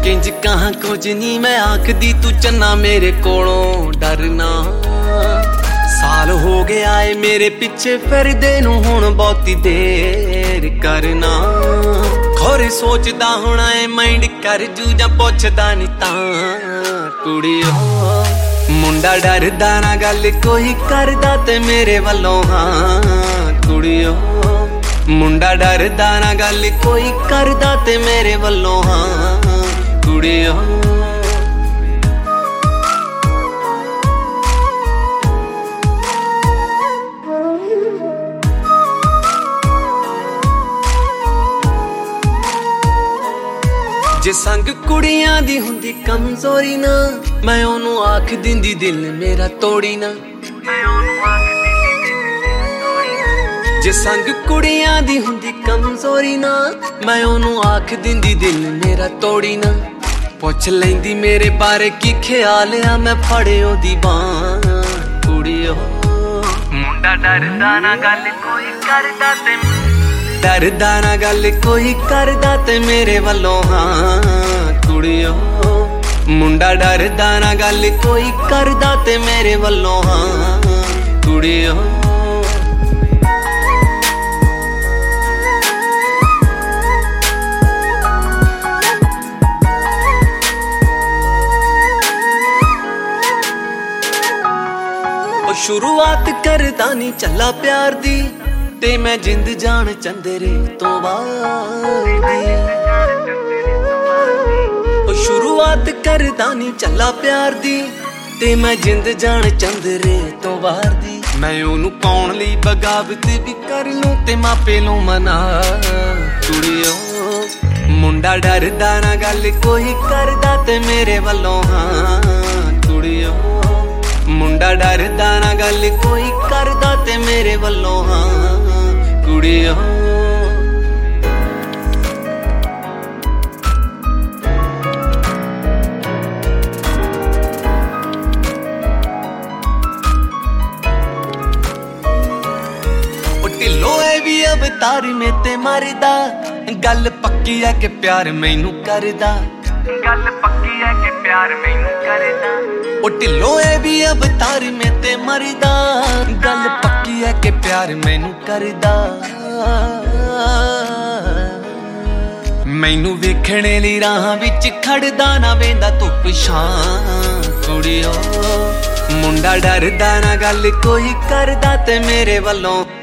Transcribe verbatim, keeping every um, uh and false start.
किंज कहां कुछ नहीं मैं आखदी तू चन्ना मेरे कोलों डरना। साल हो गया है मेरे पिछे फिरदे नू हुण बहुती देर करना। खोरे सोचदा होना है माइंड कर जू जां पुछदा नी तां कुड़ियो। मुंडा डरदा ना गल कोई करदा ते मेरे वल्लों हां कुड़ियो। मुंडा डरदा ना गल कोई करदा ते मेरे वल्लों हां कुड़ियो। जे संग कुड़ियां दी हुंदी कमजोरी ना मैं ओनू आख दिंदी दिल मेरा तोड़ी ना। जे संग कुड़ियां दी हुंदी कमजोरी ना मैं ओनू आख दिंदी दिल मेरा तोड़ी ना। पुछ लैंदी मेरे बारे की ख्याल आ मैं फड़े ओदी बांह कुड़ियो। मुंडा डरदा ना गल कोई करदा ते डरदा ना गल कोई करदा ते मेरे वल्लों हां कुड़ियो। मुंडा डरदा ना गल कोई करदा ते मेरे वल्लों हां कुड़ियो। शुरुआत करदा नी चला प्यार दी ते मैं जिंद जान चंदरे तो बाद दी। शुरुआत करदा नी चला प्यार दी ते मैं जिंद जान चंदरे तो बाहर दी। मैं ओनू पाउण लई बगावत भी कर लूं ते मापे लूं मना कुड़ियो। मुंडा डरदा ना गल कोई करदा ते मेरे वल्लों हां कुड़ियो। मुंडा डरदा ना गल कोई करदा ते मेरे वल्लों हां कुड़ियो। ढिल्लो है भी अवतार में ते मरदा गल पक्की है कि प्यार मैनू करदा। गल पक्की है कि प्यार मैनू करदा। ओ ढिल्लो है भी अवतार में ते मरदा गल पक्की है कि प्यार मैनू करदा। मैनू वेखणे लई राह विच खड़दा ना वेंदा धुप छां कुड़ियो। मुंडा डरदा ना गल कोई करदा ते मेरे वल्लों